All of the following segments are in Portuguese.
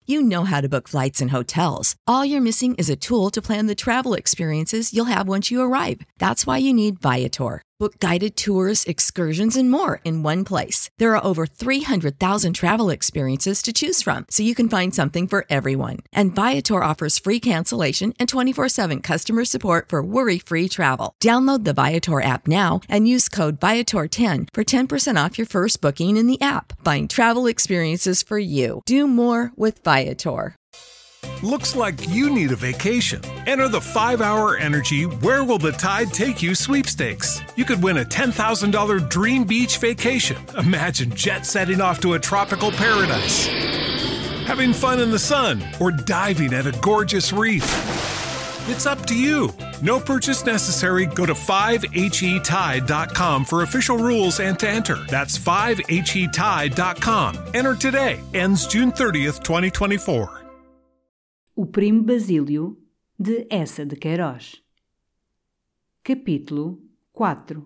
You know how to book flights and hotels. All you're missing is a tool to plan the travel experiences you'll have once you arrive. That's why you need Viator. Book guided tours, excursions, and more in one place. There are over 300,000 travel experiences to choose from, so you can find something for everyone. And Viator offers free cancellation and 24/7 customer support for worry-free travel. Download the Viator app now and use code Viator10 for 10% off your first booking in the app. Find travel experiences for you. Do more with Viator. Looks like you need a vacation. Enter the 5-Hour Energy Where Will the Tide Take You sweepstakes. You could win a $10,000 dream beach vacation. Imagine jet setting off to a tropical paradise, having fun in the sun, or diving at a gorgeous reef. It's up to you. No purchase necessary. Go to 5HETide.com for official rules and to enter. That's 5HETide.com. Enter today. Ends June 30th, 2024. O Primo Basílio, de Eça de Queiroz. Capítulo 4.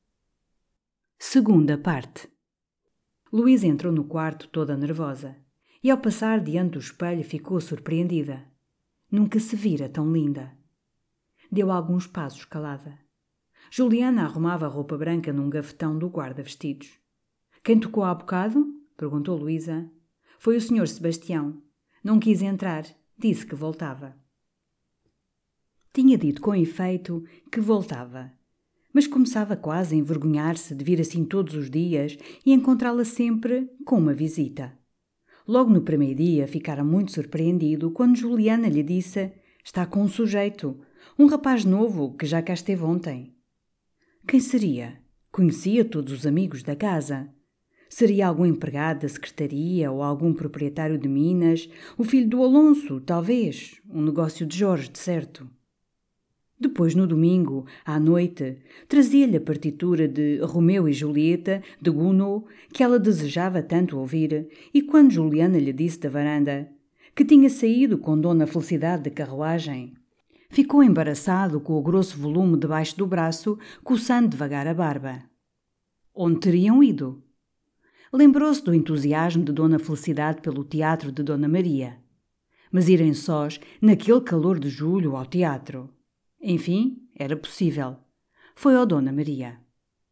Segunda parte. Luísa entrou no quarto toda nervosa e, ao passar diante do espelho, ficou surpreendida. Nunca se vira tão linda. Deu alguns passos calada. Juliana arrumava a roupa branca num gavetão do guarda-vestidos. Quem tocou há bocado? Perguntou Luísa. Foi o Sr. Sebastião. Não quis entrar. Disse que voltava. Tinha dito com efeito que voltava, mas começava quase a envergonhar-se de vir assim todos os dias e encontrá-la sempre com uma visita. Logo no primeiro dia ficara muito surpreendido quando Juliana lhe disse: está com um sujeito, um rapaz novo que já cá esteve ontem. Quem seria? Conhecia todos os amigos da casa. Seria algum empregado da secretaria ou algum proprietário de minas, o filho do Alonso, talvez, um negócio de Jorge, de certo. Depois, no domingo, à noite, trazia-lhe a partitura de Romeu e Julieta, de Gounod, que ela desejava tanto ouvir, e quando Juliana lhe disse da varanda que tinha saído com Dona Felicidade de carruagem, ficou embaraçado com o grosso volume debaixo do braço, coçando devagar a barba. Onde teriam ido? Lembrou-se do entusiasmo de Dona Felicidade pelo teatro de Dona Maria. Mas irem sós, naquele calor de julho, ao teatro. Enfim, era possível. Foi ao Dona Maria.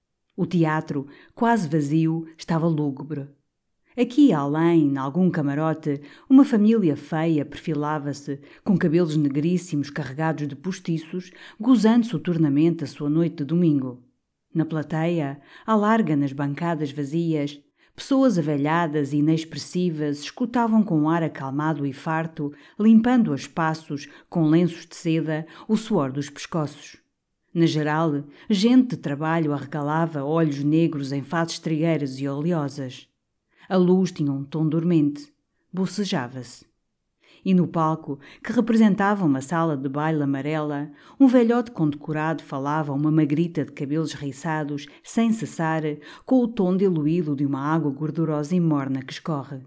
O teatro, quase vazio, estava lúgubre. Aqui, além, em algum camarote, uma família feia perfilava-se, com cabelos negríssimos carregados de postiços, gozando soturnamente a sua noite de domingo. Na plateia, à larga nas bancadas vazias, pessoas avelhadas e inexpressivas escutavam com ar acalmado e farto, limpando a espaços com lenços de seda o suor dos pescoços. Na geral, gente de trabalho arregalava olhos negros em faces trigueiras e oleosas. A luz tinha um tom dormente, bocejava-se. E no palco, que representava uma sala de baile amarela, um velhote condecorado falava a uma magrita de cabelos riçados, sem cessar, com o tom diluído de uma água gordurosa e morna que escorre.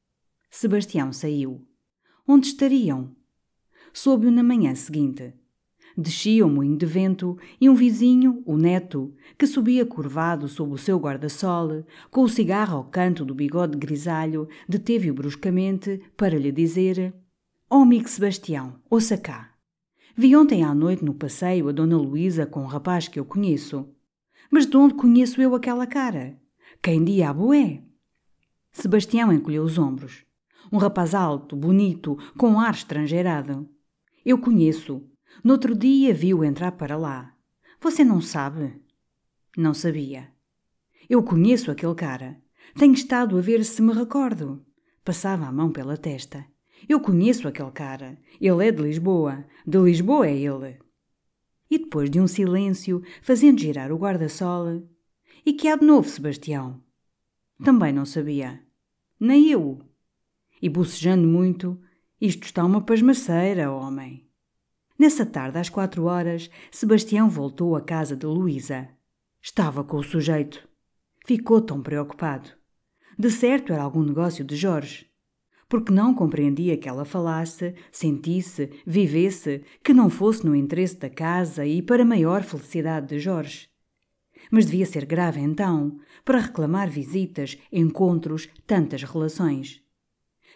Sebastião saiu. Onde estariam? Soube-o na manhã seguinte. Descia o moinho de vento e um vizinho, o neto, que subia curvado sob o seu guarda-sol, com o cigarro ao canto do bigode grisalho, deteve-o bruscamente para lhe dizer: «Oh, amigo Sebastião, ouça cá. Vi ontem à noite no passeio a Dona Luísa com um rapaz que eu conheço. Mas de onde conheço eu aquela cara? Quem diabo é?» Sebastião encolheu os ombros. Um rapaz alto, bonito, com um ar estrangeirado. «Eu conheço. No outro dia vi-o entrar para lá. Você não sabe?» Não sabia. «Eu conheço aquele cara. Tenho estado a ver se me recordo.» Passava a mão pela testa. «Eu conheço aquele cara. Ele é de Lisboa. De Lisboa é ele.» E depois de um silêncio, fazendo girar o guarda-sol: «E que há de novo, Sebastião?» Também não sabia. Nem eu. E bocejando muito: «Isto está uma pasmaceira, homem.» Nessa tarde, às 4h, Sebastião voltou à casa de Luísa. Estava com o sujeito. Ficou tão preocupado. De certo era algum negócio de Jorge. Porque não compreendia que ela falasse, sentisse, vivesse, que não fosse no interesse da casa e para a maior felicidade de Jorge. Mas devia ser grave então, para reclamar visitas, encontros, tantas relações.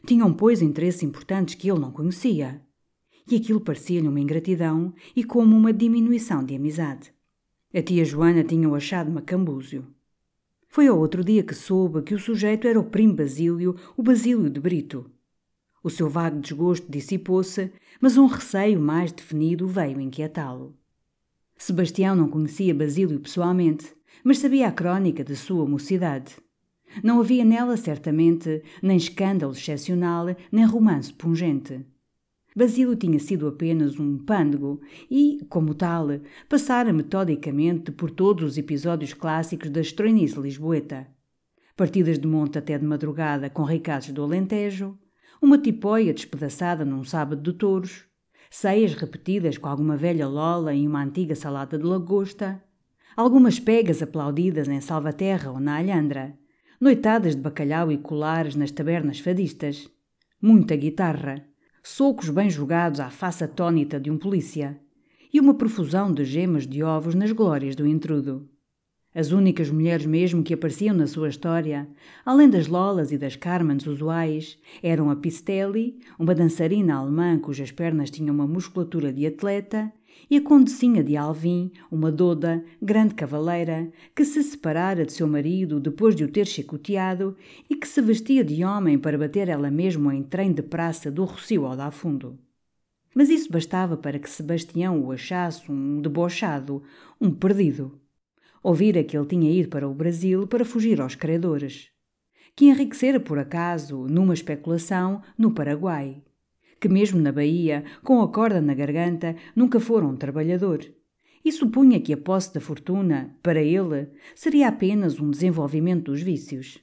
Tinham, pois, interesses importantes que ele não conhecia. E aquilo parecia-lhe uma ingratidão e como uma diminuição de amizade. A tia Joana tinha-o achado macambúzio. Foi ao outro dia que soube que o sujeito era o primo Basílio, o Basílio de Brito. O seu vago desgosto dissipou-se, mas um receio mais definido veio inquietá-lo. Sebastião não conhecia Basílio pessoalmente, mas sabia a crónica de sua mocidade. Não havia nela, certamente, nem escândalo excepcional, nem romance pungente. Basílio tinha sido apenas um pândego e, como tal, passara metodicamente por todos os episódios clássicos da estranhice lisboeta. Partidas de monte até de madrugada com ricaços do Alentejo, uma tipóia despedaçada num sábado de touros, ceias repetidas com alguma velha lola em uma antiga salada de lagosta, algumas pegas aplaudidas em Salvaterra ou na Alhandra, noitadas de bacalhau e colares nas tabernas fadistas, muita guitarra, socos bem jogados à face atônita de um polícia e uma profusão de gemas de ovos nas glórias do intrudo. As únicas mulheres mesmo que apareciam na sua história, além das Lolas e das Carmens usuais, eram a Pistelli, uma dançarina alemã cujas pernas tinham uma musculatura de atleta, e a Condecinha de Alvim, uma doda, grande cavaleira, que se separara de seu marido depois de o ter chicoteado e que se vestia de homem para bater ela mesmo em trem de praça do Rocio ao Dafundo. Mas isso bastava para que Sebastião o achasse um debochado, um perdido. Ouvira que ele tinha ido para o Brasil para fugir aos credores, que enriquecera por acaso numa especulação no Paraguai, que mesmo na Bahia, com a corda na garganta, nunca fora um trabalhador, e supunha que a posse da fortuna, para ele, seria apenas um desenvolvimento dos vícios.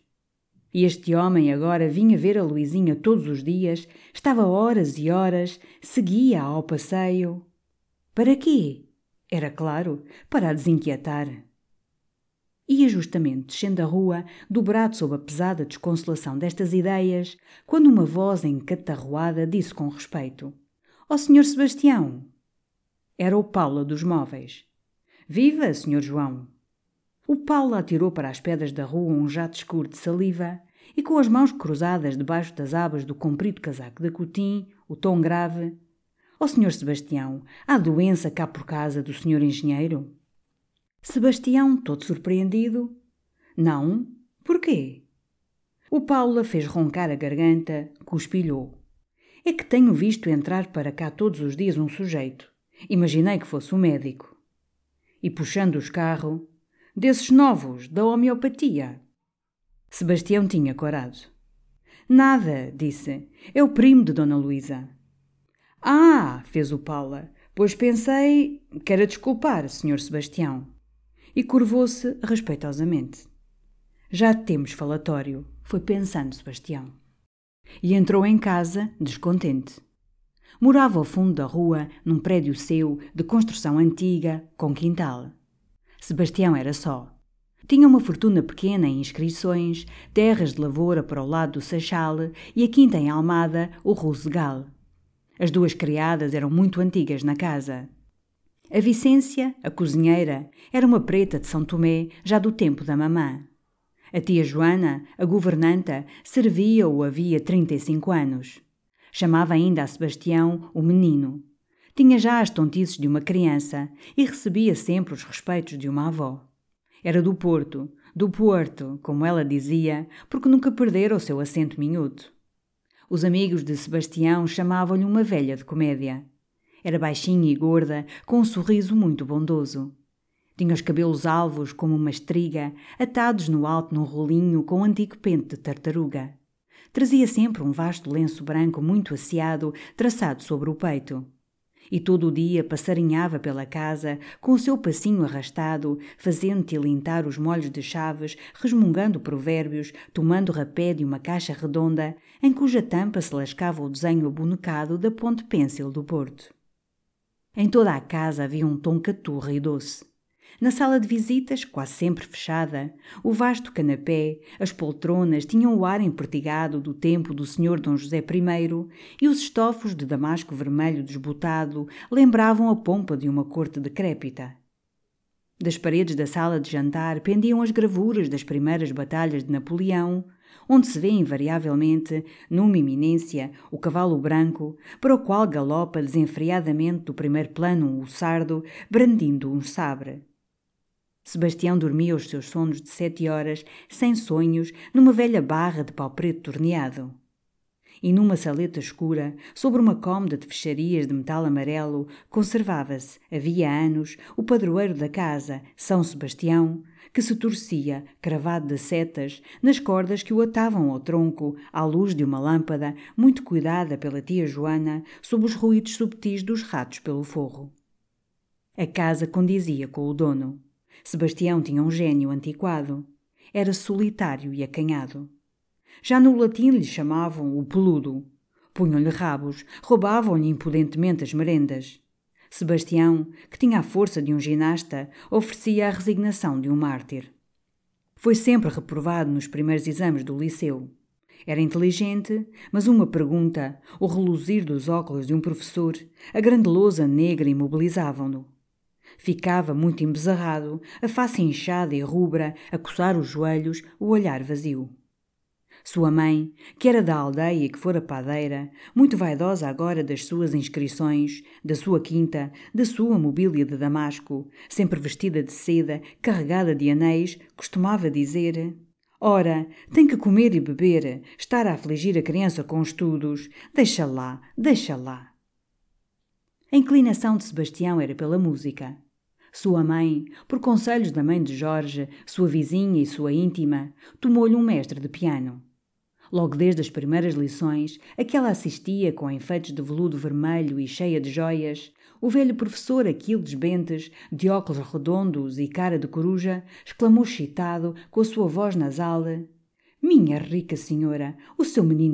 E este homem agora vinha ver a Luizinha todos os dias, estava horas e horas, seguia-a ao passeio. Para quê? Era claro, para a desinquietar. Ia justamente descendo a rua, dobrado sob a pesada desconsolação destas ideias, quando uma voz encatarroada disse com respeito: "Ó Sr. Sebastião!" Era o Paula dos Móveis. "Viva, Sr. João!" O Paula atirou para as pedras da rua um jato escuro de saliva e, com as mãos cruzadas debaixo das abas do comprido casaco de cotim, o tom grave: "Ó Sr. Sebastião, há doença cá por casa do Sr. Engenheiro?" Sebastião, todo surpreendido: "Não? Porquê?" O Paula fez roncar a garganta, cuspilhou: "É que tenho visto entrar para cá todos os dias um sujeito. Imaginei que fosse o médico." E puxando o escarro: "Desses novos, da homeopatia." Sebastião tinha corado. "Nada", disse, "é o primo de Dona Luísa." "Ah", fez o Paula, "pois pensei... Quero desculpar, Sr. Sebastião." E curvou-se respeitosamente. "Já temos falatório", foi pensando Sebastião. E entrou em casa, descontente. Morava ao fundo da rua, num prédio seu, de construção antiga, com quintal. Sebastião era só. Tinha uma fortuna pequena em inscrições, terras de lavoura para o lado do Seixal e a quinta em Almada, o Rosegal. As duas criadas eram muito antigas na casa. A Vicência, a cozinheira, era uma preta de São Tomé, já do tempo da mamã. A tia Joana, a governanta, servia-o havia 35 anos. Chamava ainda a Sebastião o menino. Tinha já as tontices de uma criança e recebia sempre os respeitos de uma avó. Era do Porto, como ela dizia, porque nunca perdera o seu acento minhuto. Os amigos de Sebastião chamavam-lhe uma velha de comédia. Era baixinha e gorda, com um sorriso muito bondoso. Tinha os cabelos alvos como uma estriga, atados no alto num rolinho com um antigo pente de tartaruga. Trazia sempre um vasto lenço branco muito asseado, traçado sobre o peito. E todo o dia passarinhava pela casa, com o seu passinho arrastado, fazendo tilintar os molhos de chaves, resmungando provérbios, tomando rapé de uma caixa redonda, em cuja tampa se lascava o desenho abonecado da ponte pêncil do Porto. Em toda a casa havia um tom caturra e doce. Na sala de visitas, quase sempre fechada, o vasto canapé, as poltronas tinham o ar empertigado do tempo do Sr. Dom José I e os estofos de damasco vermelho desbotado lembravam a pompa de uma corte decrépita. Das paredes da sala de jantar pendiam as gravuras das primeiras batalhas de Napoleão, onde se vê invariavelmente, numa eminência, o cavalo branco, para o qual galopa desenfreadamente do primeiro plano o sardo, brandindo um sabre. Sebastião dormia os seus sonos de 7 horas, sem sonhos, numa velha barra de pau preto torneado. E numa saleta escura, sobre uma cômoda de fecharias de metal amarelo, conservava-se, havia anos, o padroeiro da casa, São Sebastião, que se torcia, cravado de setas, nas cordas que o atavam ao tronco, à luz de uma lâmpada, muito cuidada pela tia Joana, sob os ruídos subtis dos ratos pelo forro. A casa condizia com o dono. Sebastião tinha um gênio antiquado. Era solitário e acanhado. Já no latim lhe chamavam o peludo. Punham-lhe rabos, roubavam-lhe impudentemente as merendas. Sebastião, que tinha a força de um ginasta, oferecia a resignação de um mártir. Foi sempre reprovado nos primeiros exames do liceu. Era inteligente, mas uma pergunta, o reluzir dos óculos de um professor, a grande lousa negra imobilizavam-no. Ficava muito embezarrado, a face inchada e rubra, a coçar os joelhos, o olhar vazio. Sua mãe, que era da aldeia e que fora padeira, muito vaidosa agora das suas inscrições, da sua quinta, da sua mobília de damasco, sempre vestida de seda, carregada de anéis, costumava dizer: «Ora, tem que comer e beber, estar a afligir a criança com estudos, deixa lá, deixa lá». A inclinação de Sebastião era pela música. Sua mãe, por conselhos da mãe de Jorge, sua vizinha e sua íntima, tomou-lhe um mestre de piano. Logo desde as primeiras lições, a que ela assistia com enfeites de veludo vermelho e cheia de joias, o velho professor Aquiles Bentes, de óculos redondos e cara de coruja, exclamou excitado, com a sua voz nasal: «Minha rica senhora, o seu menino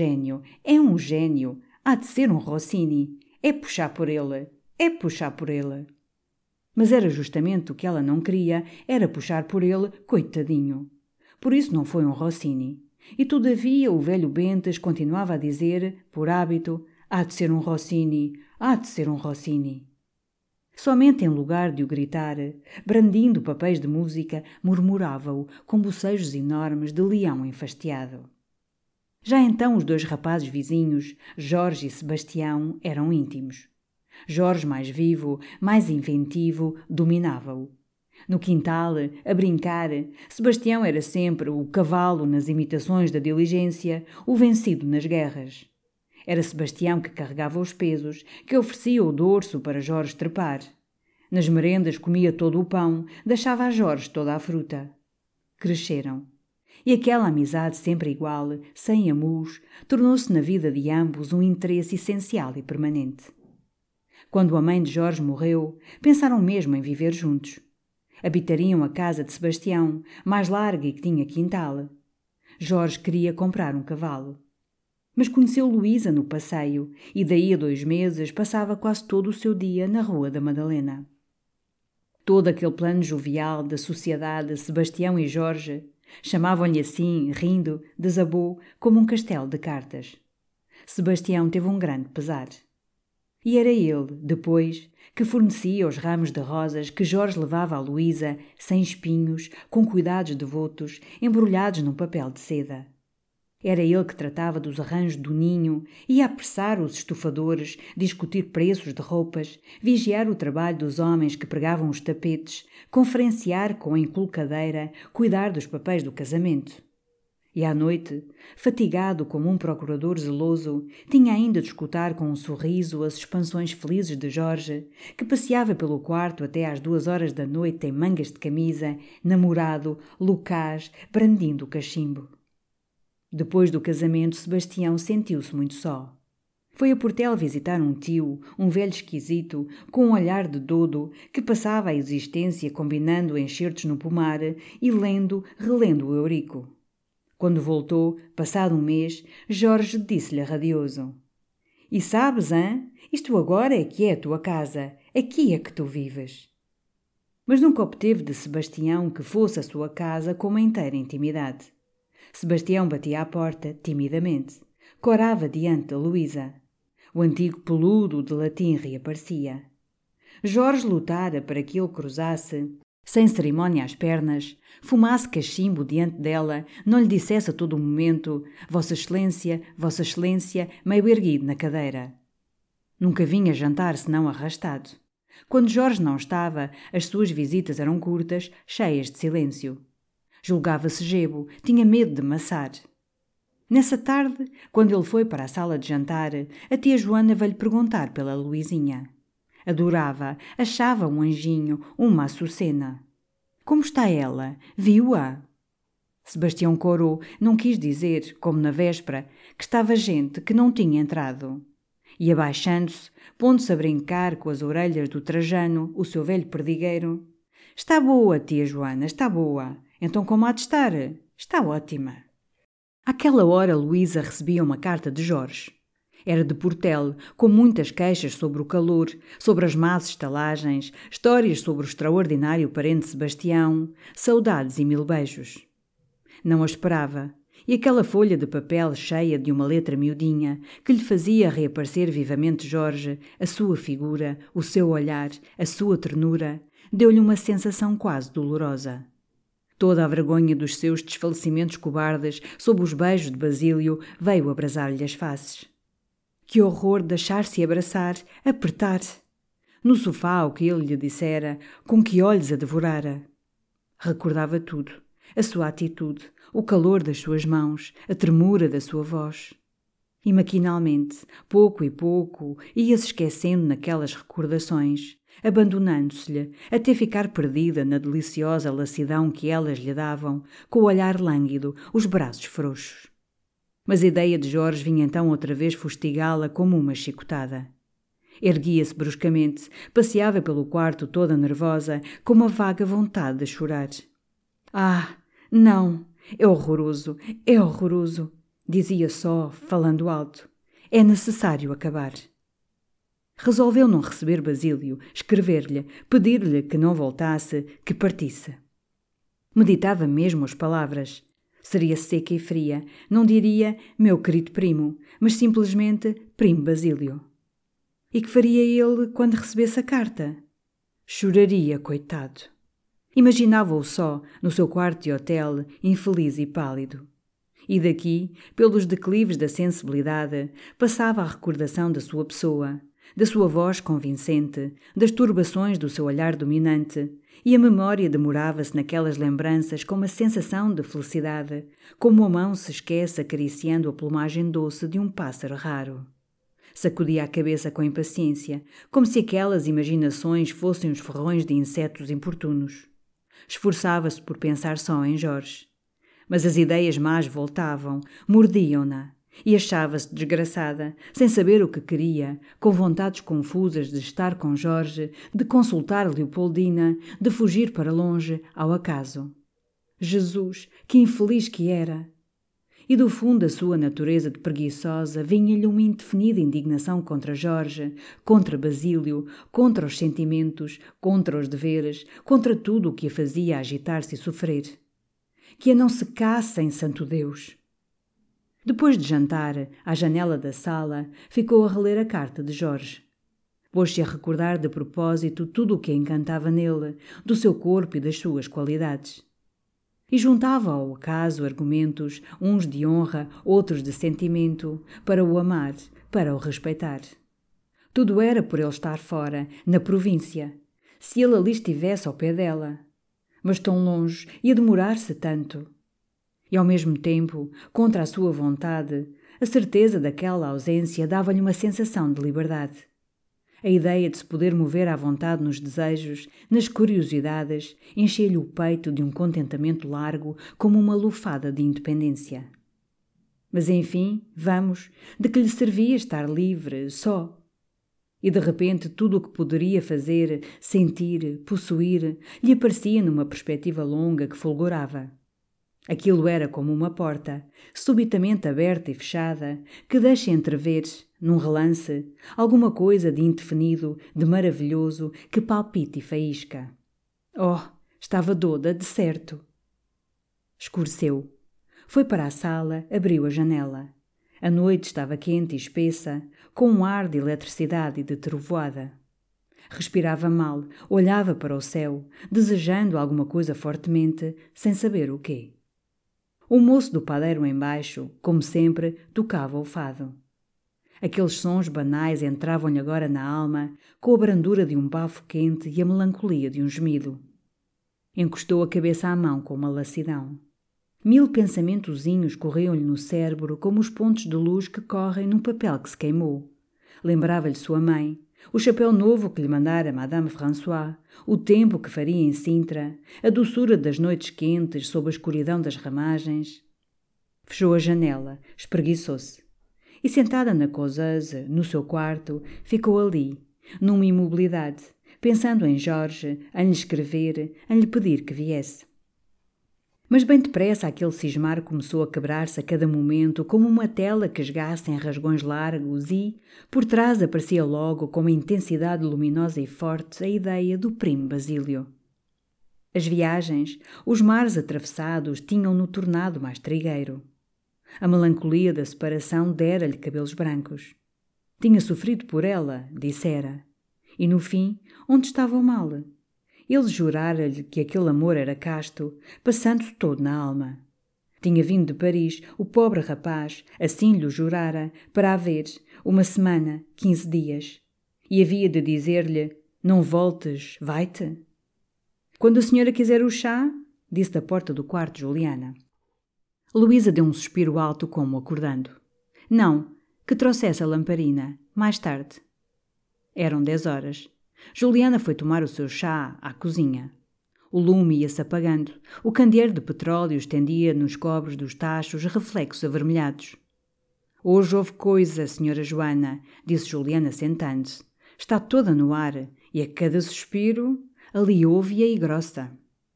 é um gênio, há de ser um Rossini, é puxar por ele, é puxar por ele». Mas era justamente o que ela não queria, era puxar por ele, coitadinho. Por isso não foi um Rossini. E todavia o velho Bentes continuava a dizer, por hábito: «Há de ser um Rossini, há de ser um Rossini». Somente em lugar de o gritar, brandindo papéis de música, murmurava-o com bocejos enormes de leão enfastiado. Já então os dois rapazes vizinhos, Jorge e Sebastião, eram íntimos. Jorge, mais vivo, mais inventivo, dominava-o. No quintal, a brincar, Sebastião era sempre o cavalo nas imitações da diligência, o vencido nas guerras. Era Sebastião que carregava os pesos, que oferecia o dorso para Jorge trepar. Nas merendas comia todo o pão, deixava a Jorge toda a fruta. Cresceram. E aquela amizade sempre igual, sem amus, tornou-se na vida de ambos um interesse essencial e permanente. Quando a mãe de Jorge morreu, pensaram mesmo em viver juntos. Habitariam a casa de Sebastião, mais larga e que tinha quintal. Jorge queria comprar um cavalo. Mas conheceu Luísa no passeio e daí a 2 meses passava quase todo o seu dia na Rua da Madalena. Todo aquele plano jovial da sociedade Sebastião e Jorge, chamavam-lhe assim, rindo, desabou como um castelo de cartas. Sebastião teve um grande pesar. E era ele, depois, que fornecia os ramos de rosas que Jorge levava a Luísa, sem espinhos, com cuidados devotos, embrulhados num papel de seda. Era ele que tratava dos arranjos do ninho, ia apressar os estufadores, discutir preços de roupas, vigiar o trabalho dos homens que pregavam os tapetes, conferenciar com a encolcadeira, cuidar dos papéis do casamento. E à noite, fatigado como um procurador zeloso, tinha ainda de escutar com um sorriso as expansões felizes de Jorge, que passeava pelo quarto até às 2 horas da noite em mangas de camisa, namorado, loucaz, brandindo o cachimbo. Depois do casamento, Sebastião sentiu-se muito só. Foi a Portela visitar um tio, um velho esquisito, com um olhar de dodo, que passava a existência combinando enxertos no pomar e lendo, relendo o Eurico. Quando voltou, passado um mês, Jorge disse-lhe radioso: «E sabes, hã? Isto agora é que é a tua casa. Aqui é que tu vives». Mas nunca obteve de Sebastião que fosse a sua casa com uma inteira intimidade. Sebastião batia à porta, timidamente. Corava diante da Luísa. O antigo peludo de latim reaparecia. Jorge lutara para que ele cruzasse, sem cerimónia às pernas, fumasse cachimbo diante dela, não lhe dissesse a todo o momento: Vossa Excelência, meio erguido na cadeira. Nunca vinha jantar senão arrastado. Quando Jorge não estava, as suas visitas eram curtas, cheias de silêncio. Julgava-se gebo, tinha medo de maçar. Nessa tarde, quando ele foi para a sala de jantar, a tia Joana veio-lhe perguntar pela Luizinha. Adorava, achava um anjinho, uma açucena. Como está ela? Viu-a? Sebastião corou, não quis dizer, como na véspera, que estava gente que não tinha entrado. E abaixando-se, pondo-se a brincar com as orelhas do Trajano, o seu velho perdigueiro: Está boa, tia Joana, está boa. Então como há de estar? Está ótima. Àquela hora Luísa recebia uma carta de Jorge. Era de Portel, com muitas queixas sobre o calor, sobre as más estalagens, histórias sobre o extraordinário parente Sebastião, saudades e 1000 beijos. Não a esperava, e aquela folha de papel cheia de uma letra miudinha, que lhe fazia reaparecer vivamente Jorge, a sua figura, o seu olhar, a sua ternura, deu-lhe uma sensação quase dolorosa. Toda a vergonha dos seus desfalecimentos cobardes sob os beijos de Basílio veio abrasar-lhe as faces. Que horror deixar-se abraçar, apertar! No sofá o que ele lhe dissera, com que olhos a devorara. Recordava tudo, a sua atitude, o calor das suas mãos, a tremura da sua voz. E maquinalmente, pouco e pouco, ia-se esquecendo naquelas recordações, abandonando-se-lhe, até ficar perdida na deliciosa lassidão que elas lhe davam, com o olhar lânguido, os braços frouxos. Mas a ideia de Jorge vinha então outra vez fustigá-la como uma chicotada. Erguia-se bruscamente, passeava pelo quarto toda nervosa, com uma vaga vontade de chorar. Ah, não, é horroroso, dizia só, falando alto. É necessário acabar. Resolveu não receber Basílio, escrever-lhe, pedir-lhe que não voltasse, que partisse. Meditava mesmo as palavras. Seria seca e fria, não diria meu querido primo, mas simplesmente primo Basílio. E que faria ele quando recebesse a carta? Choraria, coitado. Imaginava-o só, no seu quarto de hotel, infeliz e pálido. E daqui, pelos declives da sensibilidade, passava a recordação da sua pessoa, da sua voz convincente, das turbações do seu olhar dominante, e a memória demorava-se naquelas lembranças com uma sensação de felicidade, como a mão se esquece acariciando a plumagem doce de um pássaro raro. Sacudia a cabeça com impaciência, como se aquelas imaginações fossem os ferrões de insetos importunos. Esforçava-se por pensar só em Jorge. Mas as ideias más voltavam, mordiam-na, e achava-se desgraçada, sem saber o que queria, com vontades confusas de estar com Jorge, de consultar Leopoldina, de fugir para longe, ao acaso. Jesus, que infeliz que era! E do fundo da sua natureza de preguiçosa vinha-lhe uma indefinida indignação contra Jorge, contra Basílio, contra os sentimentos, contra os deveres, contra tudo o que a fazia agitar-se e sofrer. Que a não secasse em santo Deus! Depois de jantar, à janela da sala, ficou a reler a carta de Jorge. Pôs-se a recordar de propósito tudo o que a encantava nele, do seu corpo e das suas qualidades. E juntava ao acaso argumentos, uns de honra, outros de sentimento, para o amar, para o respeitar. Tudo era por ele estar fora, na província, se ele ali estivesse ao pé dela. Mas tão longe, ia demorar-se tanto. E ao mesmo tempo, contra a sua vontade, a certeza daquela ausência dava-lhe uma sensação de liberdade. A ideia de se poder mover à vontade nos desejos, nas curiosidades, enchia-lhe o peito de um contentamento largo como uma lufada de independência. Mas enfim, vamos, de que lhe servia estar livre, só? E de repente tudo o que poderia fazer, sentir, possuir, lhe aparecia numa perspectiva longa que fulgurava. Aquilo era como uma porta, subitamente aberta e fechada, que deixa entrever, num relance, alguma coisa de indefinido, de maravilhoso, que palpita e faísca. Oh, estava doda, de certo. Escureceu. Foi para a sala, abriu a janela. A noite estava quente e espessa, com um ar de eletricidade e de trovoada. Respirava mal, olhava para o céu, desejando alguma coisa fortemente, sem saber o quê. O moço do padeiro embaixo, como sempre, tocava o fado. Aqueles sons banais entravam-lhe agora na alma, com a brandura de um bafo quente e a melancolia de um gemido. Encostou a cabeça à mão com uma lassidão. 1000 pensamentozinhos corriam-lhe no cérebro como os pontos de luz que correm num papel que se queimou. Lembrava-lhe sua mãe, o chapéu novo que lhe mandara Madame François, o tempo que faria em Sintra, a doçura das noites quentes sob a escuridão das ramagens. Fechou a janela, espreguiçou-se. E sentada na causeuse, no seu quarto, ficou ali, numa imobilidade, pensando em Jorge, em lhe escrever, em lhe pedir que viesse. Mas bem depressa aquele cismar começou a quebrar-se a cada momento como uma tela que esgaça em rasgões largos e, por trás aparecia logo com uma intensidade luminosa e forte a ideia do primo Basílio. As viagens, os mares atravessados tinham-no tornado mais trigueiro. A melancolia da separação dera-lhe cabelos brancos. Tinha sofrido por ela, dissera. E no fim, onde estava o mal? Ele jurara-lhe que aquele amor era casto, passando-se todo na alma. Tinha vindo de Paris, o pobre rapaz, assim lhe jurara, para a ver, 1 semana, 15 dias. E havia de dizer-lhe, não voltes, vai-te. Quando a senhora quiser o chá, disse da porta do quarto Juliana. Luísa deu um suspiro alto como acordando. Não, que trouxesse a lamparina, mais tarde. Eram 10 horas. Juliana foi tomar o seu chá à cozinha. O lume ia-se apagando. O candeeiro de petróleo estendia nos cobres dos tachos reflexos avermelhados. Hoje houve coisa, senhora Joana, disse Juliana sentando-se. Está toda no ar e a cada suspiro ali ouve-a e grossa.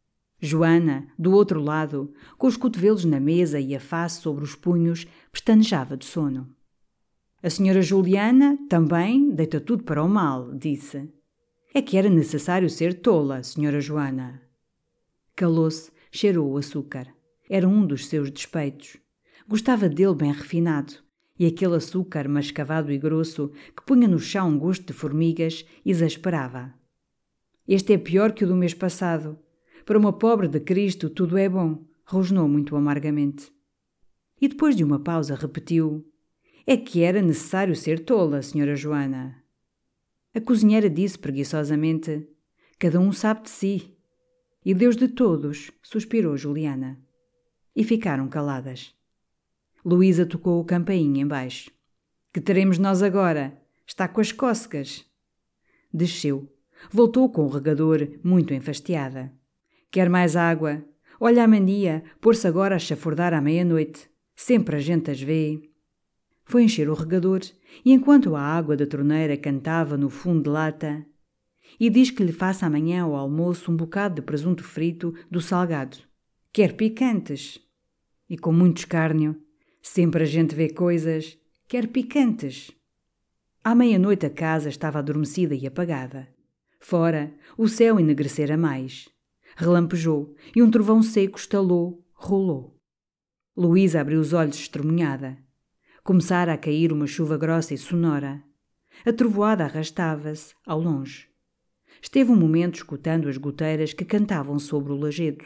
Joana, do outro lado, com os cotovelos na mesa e a face sobre os punhos, pestanejava de sono. A senhora Juliana, também, deita tudo para o mal, disse. É que era necessário ser tola, senhora Joana. Calou-se, cheirou o açúcar. Era um dos seus despeitos. Gostava dele bem refinado, e aquele açúcar mascavado e grosso que punha no chão um gosto de formigas exasperava. Este é pior que o do mês passado. Para uma pobre de Cristo tudo é bom, rosnou muito amargamente. E depois de uma pausa repetiu, é que era necessário ser tola, senhora Joana. A cozinheira disse preguiçosamente, cada um sabe de si. E Deus de todos, suspirou Juliana. E ficaram caladas. Luísa tocou o campainho embaixo. Que teremos nós agora? Está com as cócegas. Desceu. Voltou com o regador, muito enfastiada. Quer mais água? Olha a mania, pôr-se agora a chafurdar à meia-noite. Sempre a gente as vê. Foi encher o regador, e enquanto a água da torneira cantava no fundo de lata, e diz que lhe faça amanhã ao almoço um bocado de presunto frito do salgado. Quer picantes? E com muito escárnio. Sempre a gente vê coisas. Quer picantes? À meia-noite a casa estava adormecida e apagada. Fora, o céu enegrecera mais. Relampejou, e um trovão seco estalou, rolou. Luísa abriu os olhos estremunhada. Começara a cair uma chuva grossa e sonora. A trovoada arrastava-se, ao longe. Esteve um momento escutando as goteiras que cantavam sobre o lajedo.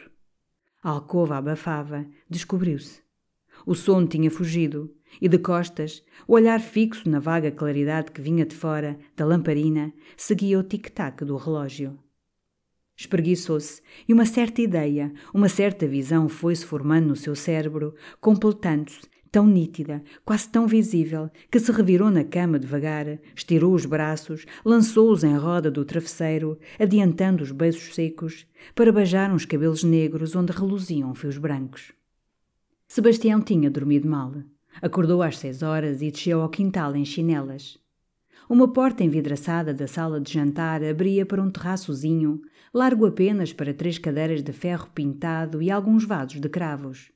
A alcova abafava, descobriu-se. O sono tinha fugido, e de costas, o olhar fixo na vaga claridade que vinha de fora, da lamparina, seguia o tic-tac do relógio. Espreguiçou-se, e uma certa ideia, uma certa visão foi-se formando no seu cérebro, completando-se, tão nítida, quase tão visível, que se revirou na cama devagar, estirou os braços, lançou-os em roda do travesseiro, adiantando os beiços secos, para beijar uns cabelos negros onde reluziam fios brancos. Sebastião tinha dormido mal. Acordou às 6 horas e desceu ao quintal em chinelas. Uma porta envidraçada da sala de jantar abria para um terraçozinho, largo apenas para 3 cadeiras de ferro pintado e alguns vasos de cravos.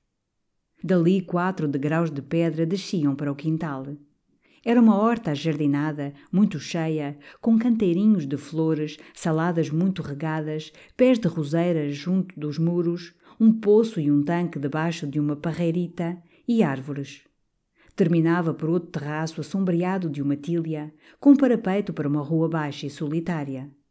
Dali 4 degraus de pedra desciam para o quintal. Era uma horta ajardinada, muito cheia, com canteirinhos de flores, saladas muito regadas, pés de roseiras junto dos muros, um poço e um tanque debaixo de uma parreirita e árvores. Terminava por outro terraço assombreado de uma tília, com um parapeito para uma rua baixa e solitária.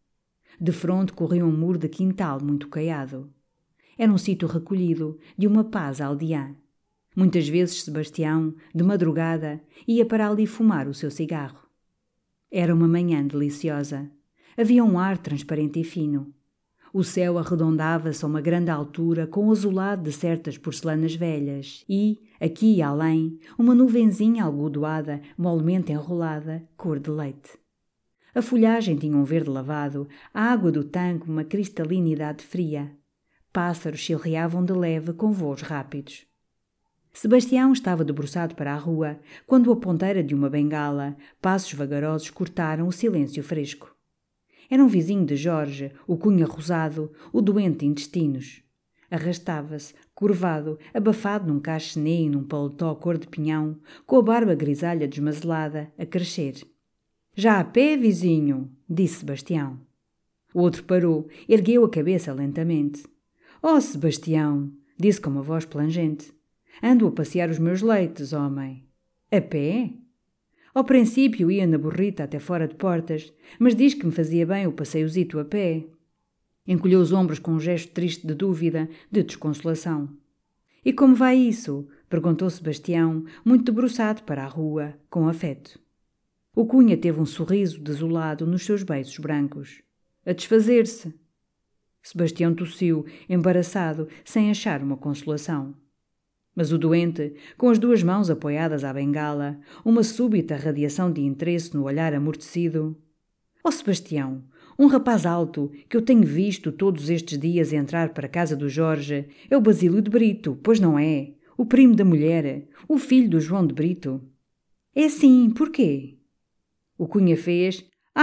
Defronte corria um muro de quintal muito caiado. Era um sítio recolhido, de uma paz aldeã. Muitas vezes Sebastião, de madrugada, ia para ali fumar o seu cigarro. Era uma manhã deliciosa. Havia um ar transparente e fino. O céu arredondava-se a uma grande altura com o azulado de certas porcelanas velhas e, aqui e além, uma nuvenzinha algodoada, molemente enrolada, cor de leite. A folhagem tinha um verde lavado, a água do tanque uma cristalinidade fria. Pássaros chilreavam de leve com voos rápidos. Sebastião estava debruçado para a rua, quando a ponteira de uma bengala, passos vagarosos cortaram o silêncio fresco. Era um vizinho de Jorge, o Cunha Rosado, o doente de intestinos. Arrastava-se, curvado, abafado num cache-nez e num paletó cor de pinhão, com a barba grisalha desmazelada, a crescer. Já a pé, vizinho? Disse Sebastião. O outro parou, ergueu a cabeça lentamente. Oh, Sebastião! Disse com uma voz plangente. Ando a passear os meus leites, homem. A pé? Ao princípio ia na burrita até fora de portas, mas diz que me fazia bem o passeiozito a pé. Encolheu os ombros com um gesto triste de dúvida, de desconsolação. E como vai isso? Perguntou Sebastião, muito debruçado para a rua, com afeto. O Cunha teve um sorriso desolado nos seus beiços brancos. A desfazer-se. Sebastião tossiu, embaraçado, sem achar uma consolação. Mas o doente, com as duas mãos apoiadas à bengala, uma súbita radiação de interesse no olhar amortecido. Oh, Sebastião, um rapaz alto que eu tenho visto todos estes dias entrar para a casa do Jorge é o Basílio de Brito, pois não é? O primo da mulher, o filho do João de Brito. É sim, porquê? O Cunha fez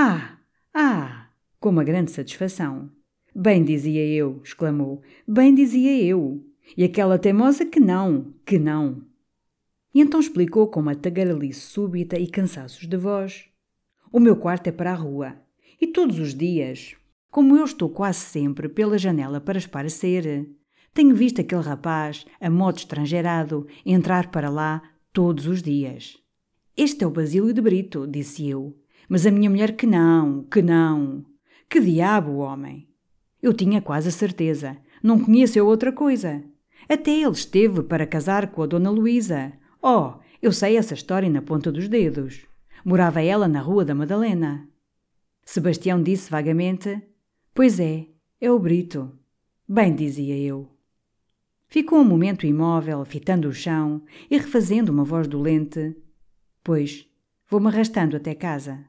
com uma grande satisfação. Bem dizia eu, exclamou, bem dizia eu. E aquela teimosa que não. E então explicou com uma tagarelice súbita e cansaços de voz. O meu quarto é para a rua. E todos os dias, como eu estou quase sempre pela janela para esparecer, tenho visto aquele rapaz, a modo estrangeirado, entrar para lá todos os dias. Este é o Basílio de Brito, disse eu. Mas a minha mulher que não. Que diabo, homem! Eu tinha quase a certeza. Não conheço eu outra coisa. Até ele esteve para casar com a Dona Luísa. Oh, eu sei essa história na ponta dos dedos. Morava ela na Rua da Madalena. Sebastião disse vagamente, pois é o Brito. Bem dizia eu. Ficou um momento imóvel, fitando o chão e refazendo uma voz dolente. Pois, vou-me arrastando até casa.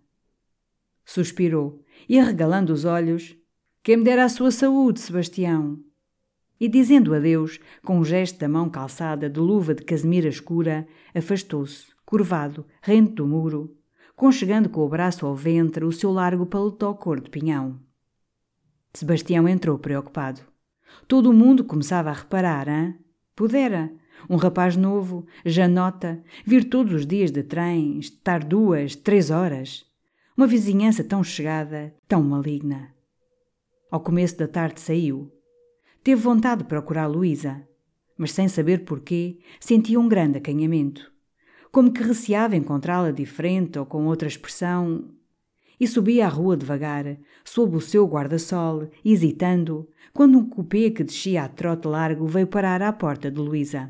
Suspirou e, arregalando os olhos, quem me dera a sua saúde, Sebastião. E, dizendo adeus, com um gesto da mão calçada de luva de casemira escura, afastou-se, curvado, rente do muro, conchegando com o braço ao ventre o seu largo paletó cor de pinhão. Sebastião entrou preocupado. Todo o mundo começava a reparar, hein? Pudera, um rapaz novo, janota, vir todos os dias de trem, estar 2, 3 horas. Uma vizinhança tão chegada, tão maligna. Ao começo da tarde saiu. Teve vontade de procurar Luísa, mas sem saber porquê, sentia um grande acanhamento, como que receava encontrá-la diferente ou com outra expressão, e subia a rua devagar, sob o seu guarda-sol, hesitando, quando um cupê que descia a trote largo veio parar à porta de Luísa.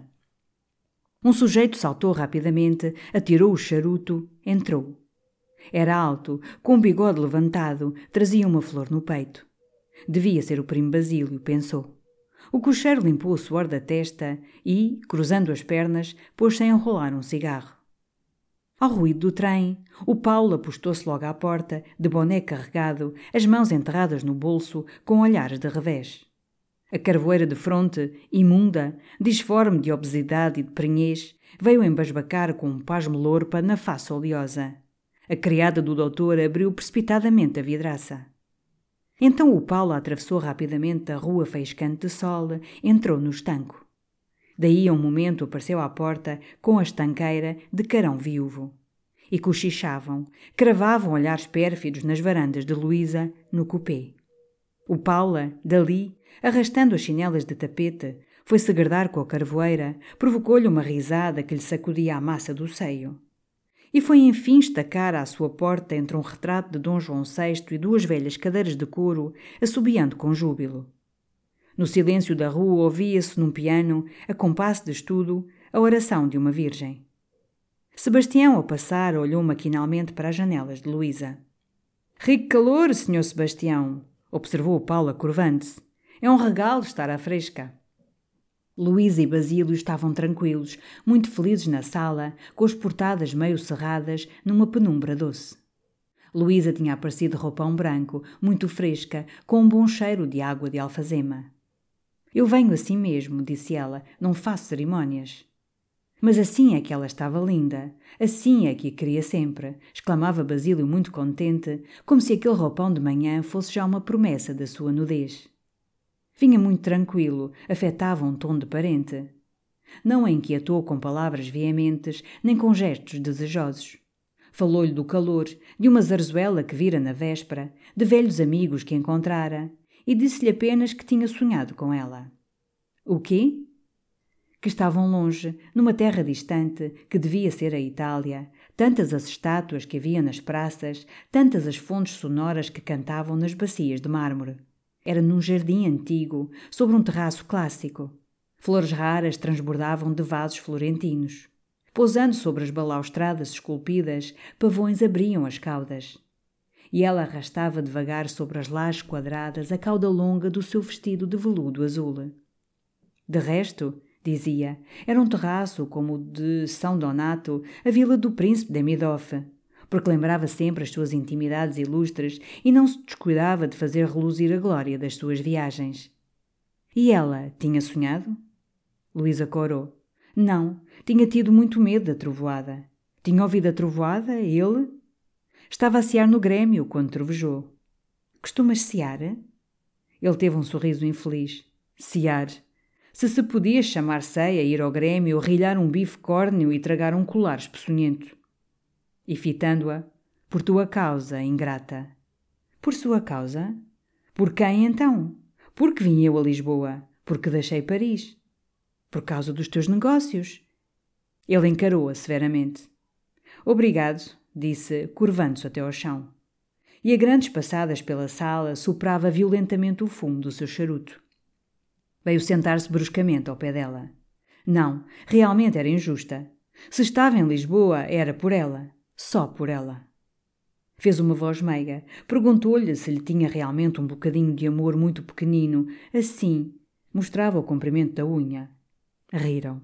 Um sujeito saltou rapidamente, atirou o charuto, entrou. Era alto, com o bigode levantado, trazia uma flor no peito. Devia ser o primo Basílio, pensou. O cocheiro limpou o suor da testa e, cruzando as pernas, pôs-se a enrolar um cigarro. Ao ruído do trem, o Paulo apostou-se logo à porta, de boné carregado, as mãos enterradas no bolso, com olhares de revés. A carvoeira de fronte, imunda, disforme de obesidade e de prenhez, veio embasbacar com um pasmo lorpa na face oleosa. A criada do doutor abriu precipitadamente a vidraça. Então o Paulo atravessou rapidamente a rua faiscante de sol, entrou no estanco. Daí a um momento apareceu à porta, com a estanqueira, de carão viúvo. E cochichavam, cravavam olhares pérfidos nas varandas de Luísa, no cupê. O Paula, dali, arrastando as chinelas de tapete, foi segredar com a carvoeira, provocou-lhe uma risada que lhe sacudia a massa do seio. E foi enfim estacar à sua porta entre um retrato de Dom João VI e duas velhas cadeiras de couro, assobiando com júbilo. No silêncio da rua ouvia-se num piano, a compasso de estudo, a oração de uma virgem. Sebastião, ao passar, olhou maquinalmente para as janelas de Luísa. «Rico calor, Sr. Sebastião», observou Paula curvando-se. «É um regalo estar à fresca». Luísa e Basílio estavam tranquilos, muito felizes na sala, com as portadas meio cerradas, numa penumbra doce. Luísa tinha aparecido de roupão branco, muito fresca, com um bom cheiro de água de alfazema. «Eu venho assim mesmo», disse ela, «não faço cerimónias». «Mas assim é que ela estava linda, assim é que a queria sempre», exclamava Basílio muito contente, como se aquele roupão de manhã fosse já uma promessa da sua nudez. Vinha muito tranquilo, afetava um tom de parente. Não a inquietou com palavras veementes, nem com gestos desejosos. Falou-lhe do calor, de uma zarzuela que vira na véspera, de velhos amigos que encontrara, e disse-lhe apenas que tinha sonhado com ela. O quê? Que estavam longe, numa terra distante, que devia ser a Itália, tantas as estátuas que havia nas praças, tantas as fontes sonoras que cantavam nas bacias de mármore. Era num jardim antigo, sobre um terraço clássico. Flores raras transbordavam de vasos florentinos. Pousando sobre as balaustradas esculpidas, pavões abriam as caudas. E ela arrastava devagar sobre as lajes quadradas a cauda longa do seu vestido de veludo azul. De resto, dizia, era um terraço como o de São Donato, a vila do príncipe Demidoff, porque lembrava sempre as suas intimidades ilustres e não se descuidava de fazer reluzir a glória das suas viagens. E ela tinha sonhado? Luísa corou. Não, tinha tido muito medo da trovoada. Tinha ouvido a trovoada, ele? Estava a cear no Grêmio quando trovejou. Costumas cear? Ele teve um sorriso infeliz. Cear. Se podia chamar ceia, ir ao Grêmio, rilhar um bife córneo e tragar um colar espeçonhento. E fitando-a, por tua causa, ingrata. Por sua causa? Por quem então? Porque vim eu a Lisboa? Porque deixei Paris? Por causa dos teus negócios? Ele encarou-a severamente. Obrigado, disse, curvando-se até ao chão. E a grandes passadas pela sala soprava violentamente o fumo do seu charuto. Veio sentar-se bruscamente ao pé dela. Não, realmente era injusta. Se estava em Lisboa, era por ela. Só por ela. Fez uma voz meiga. Perguntou-lhe se lhe tinha realmente um bocadinho de amor muito pequenino. Assim, mostrava o comprimento da unha. Riram.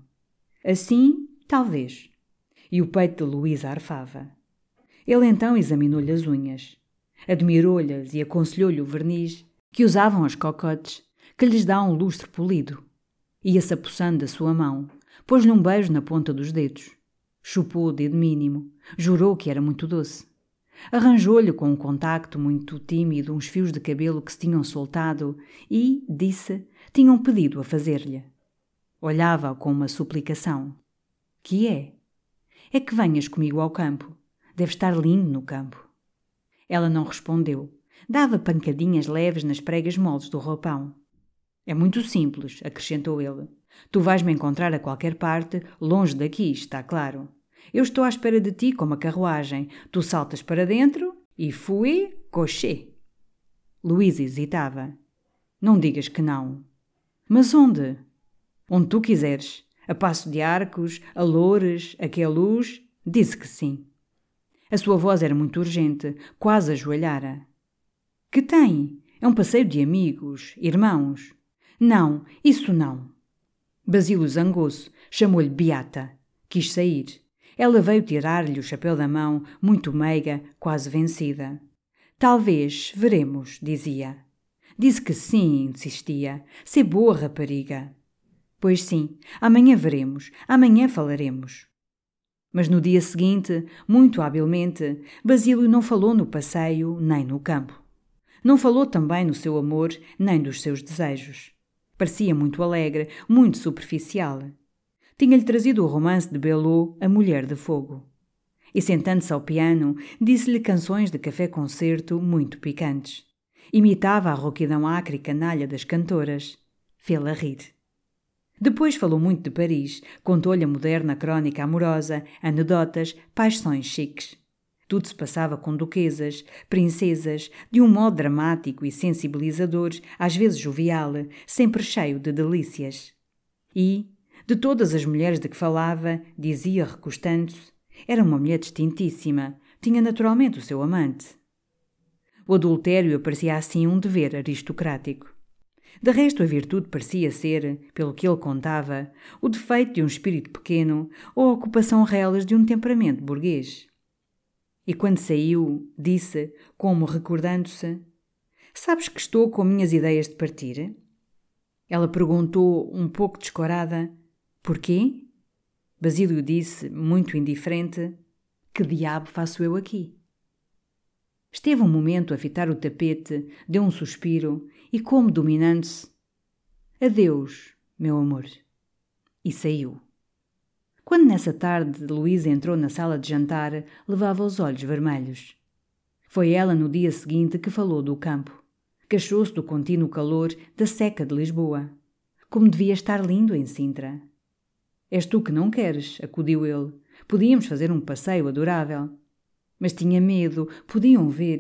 Assim, talvez. E o peito de Luísa arfava. Ele então examinou-lhe as unhas. Admirou-lhes e aconselhou-lhe o verniz que usavam as cocotes, que lhes dá um lustre polido. Ia-se apossando da sua mão. Pôs-lhe um beijo na ponta dos dedos. Chupou o dedo mínimo. Jurou que era muito doce. Arranjou-lhe com um contacto muito tímido uns fios de cabelo que se tinham soltado e, disse, tinham pedido a fazer-lhe. Olhava-o com uma suplicação. Que é? É que venhas comigo ao campo. Deve estar lindo no campo. Ela não respondeu. Dava pancadinhas leves nas pregas moles do roupão. É muito simples, acrescentou ele. Tu vais-me encontrar a qualquer parte, longe daqui, está claro. Eu estou à espera de ti com uma carruagem. Tu saltas para dentro e fui cocher. Luísa hesitava. Não digas que não. Mas onde? Onde tu quiseres. A Paço de Arcos, a Loures, a Queluz. Disse que sim. A sua voz era muito urgente, quase ajoelhara. Que tem? É um passeio de amigos, irmãos. Não, isso não. Basílio zangou-se, chamou-lhe beata. Quis sair. Ela veio tirar-lhe o chapéu da mão, muito meiga, quase vencida. Talvez, veremos, dizia. Disse que sim, insistia. Sê boa rapariga. Pois sim, amanhã veremos, amanhã falaremos. Mas no dia seguinte, muito habilmente, Basílio não falou no passeio nem no campo. Não falou também no seu amor nem dos seus desejos. Parecia muito alegre, muito superficial. Tinha-lhe trazido o romance de Belot, A Mulher de Fogo. E sentando-se ao piano, disse-lhe canções de café-concerto muito picantes. Imitava a rouquidão acre e canalha das cantoras. Fê-la rir. Depois falou muito de Paris, contou-lhe a moderna crónica amorosa, anedotas, paixões chiques. Tudo se passava com duquesas, princesas, de um modo dramático e sensibilizador, às vezes jovial, sempre cheio de delícias. E, de todas as mulheres de que falava, dizia recostando-se, era uma mulher distintíssima, tinha naturalmente o seu amante. O adultério parecia assim um dever aristocrático. De resto, a virtude parecia ser, pelo que ele contava, o defeito de um espírito pequeno ou a ocupação reles de um temperamento burguês. E quando saiu, disse, como recordando-se: "Sabes que estou com minhas ideias de partir?" Ela perguntou, um pouco descorada: "Porquê?" Basílio disse, muito indiferente: "Que diabo faço eu aqui?" Esteve um momento a fitar o tapete, deu um suspiro e, como dominando-se: "Adeus, meu amor." E saiu. Quando nessa tarde Luísa entrou na sala de jantar, levava os olhos vermelhos. Foi ela no dia seguinte que falou do campo. Queixou-se do contínuo calor, da seca de Lisboa. Como devia estar lindo em Sintra. "És tu que não queres", acudiu ele. "Podíamos fazer um passeio adorável." Mas tinha medo, podiam ver.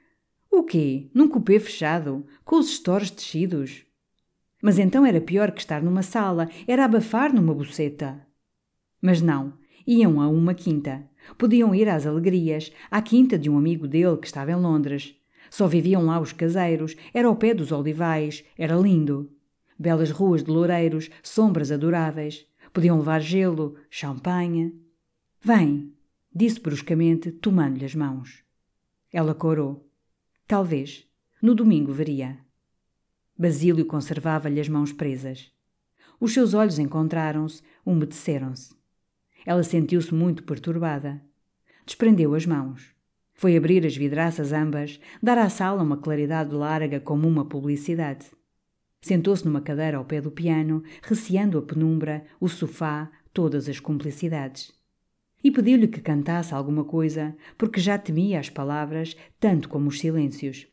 "O quê? Num cupê fechado, com os estores descidos?" Mas então era pior que estar numa sala, era abafar numa boceta. Mas não, iam a uma quinta. Podiam ir às alegrias, à quinta de um amigo dele que estava em Londres. Só viviam lá os caseiros, era ao pé dos olivais, era lindo. Belas ruas de loureiros, sombras adoráveis. Podiam levar gelo, champanhe. "Vem", disse bruscamente, tomando-lhe as mãos. Ela corou. Talvez. No domingo veria. Basílio conservava-lhe as mãos presas. Os seus olhos encontraram-se, umedeceram-se. Ela sentiu-se muito perturbada. Desprendeu as mãos. Foi abrir as vidraças ambas, dar à sala uma claridade larga como uma publicidade. Sentou-se numa cadeira ao pé do piano, receando a penumbra, o sofá, todas as cumplicidades. E pediu-lhe que cantasse alguma coisa, porque já temia as palavras, tanto como os silêncios.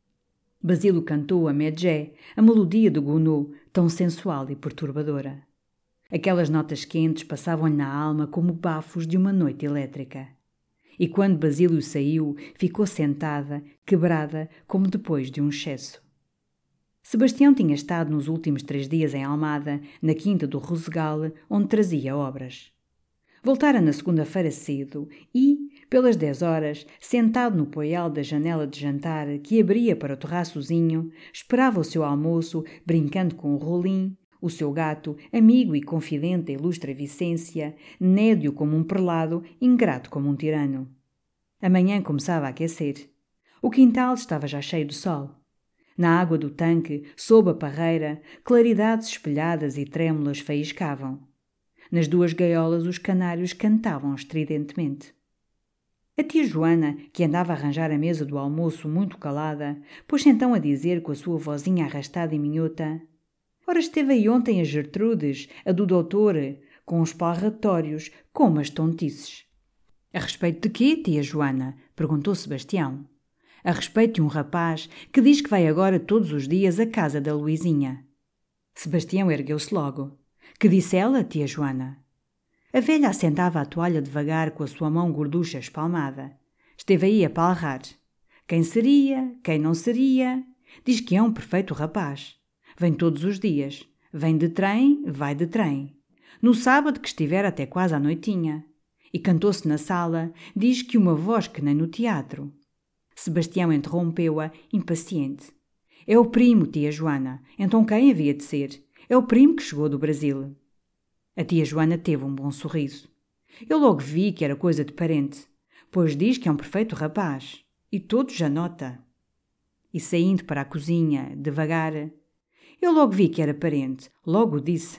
Basílio cantou a Medjé, a melodia de Gounod, tão sensual e perturbadora. Aquelas notas quentes passavam-lhe na alma como bafos de uma noite elétrica. E quando Basílio saiu, ficou sentada, quebrada, como depois de um excesso. Sebastião tinha estado nos últimos 3 dias em Almada, na quinta do Rosegal, onde trazia obras. Voltara na segunda-feira cedo e, pelas 10 horas, sentado no poial da janela de jantar que abria para o terraçozinho, esperava o seu almoço, brincando com o Rolim, o seu gato, amigo e confidente da ilustre Vicência, nédio como um prelado, ingrato como um tirano. A manhã começava a aquecer. O quintal estava já cheio de sol. Na água do tanque, sob a parreira, claridades espelhadas e trêmulas faiscavam. Nas 2 gaiolas os canários cantavam estridentemente. A tia Joana, que andava a arranjar a mesa do almoço muito calada, pôs-se então a dizer com a sua vozinha arrastada e minhota: "Ora, esteve aí ontem a Gertrudes, a do doutor, com os palratórios, como as tontices." "A respeito de quê, tia Joana?" perguntou Sebastião. "A respeito de um rapaz que diz que vai agora todos os dias à casa da Luizinha." Sebastião ergueu-se logo. "Que disse ela, tia Joana?" A velha assentava a toalha devagar com a sua mão gorducha espalmada. Esteve aí a palrar. Quem seria, quem não seria. Diz que é um perfeito rapaz. Vem todos os dias. Vem de trem, vai de trem. No sábado que estiver até quase à noitinha. E cantou-se na sala, diz que uma voz que nem no teatro. Sebastião interrompeu-a, impaciente. "É o primo, tia Joana. Então quem havia de ser? É o primo que chegou do Brasil." A tia Joana teve um bom sorriso. "Eu logo vi que era coisa de parente, pois diz que é um perfeito rapaz. E todos já nota." E saindo para a cozinha, devagar: "Eu logo vi que era parente, logo o disse."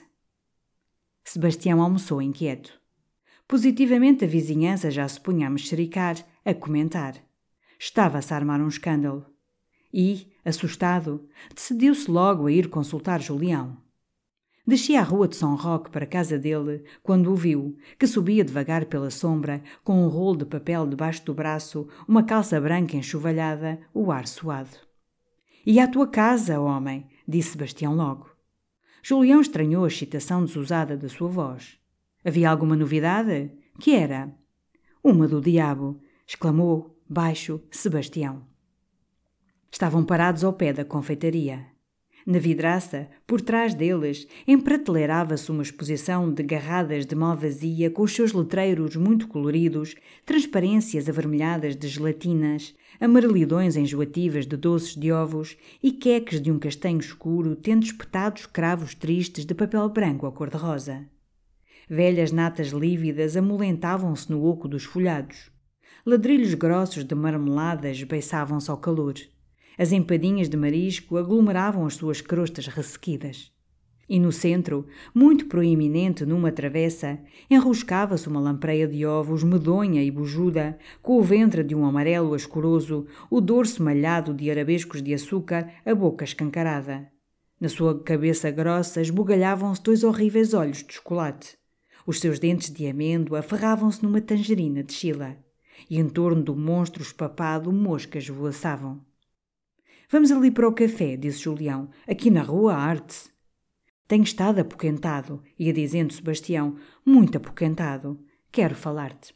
Sebastião almoçou inquieto. Positivamente a vizinhança já se punha a mexericar, a comentar. Estava-se a armar um escândalo. E, assustado, decidiu-se logo a ir consultar Julião. Descia a rua de São Roque para a casa dele, quando o viu, que subia devagar pela sombra, com um rolo de papel debaixo do braço, uma calça branca enxovalhada, o ar suado. "E à tua casa, homem", disse Sebastião logo. Julião estranhou a excitação desusada da sua voz. Havia alguma novidade? Que era? Uma do diabo, exclamou, baixo, Sebastião. Estavam parados ao pé da confeitaria. Na vidraça, por trás deles, emprateleirava-se uma exposição de garradas de malvasia com os seus letreiros muito coloridos, transparências avermelhadas de gelatinas, amarelidões enjoativas de doces de ovos e queques de um castanho escuro tendo espetados cravos tristes de papel branco à cor-de-rosa. Velhas natas lívidas amolentavam-se no oco dos folhados. Ladrilhos grossos de marmelada esbeiçavam-se ao calor. As empadinhas de marisco aglomeravam as suas crostas ressequidas. E no centro, muito proeminente numa travessa, enroscava-se uma lampreia de ovos medonha e bujuda, com o ventre de um amarelo ascuroso, o dorso malhado de arabescos de açúcar, a boca escancarada. Na sua cabeça grossa esbugalhavam-se 2 horríveis olhos de chocolate. Os seus dentes de amêndoa ferravam-se numa tangerina de Chila, e em torno do monstro espapado moscas voaçavam. Vamos ali para o café, disse Julião, aqui na rua Arte. Tenho estado apoquentado, ia dizendo Sebastião, muito apoquentado. Quero falar-te.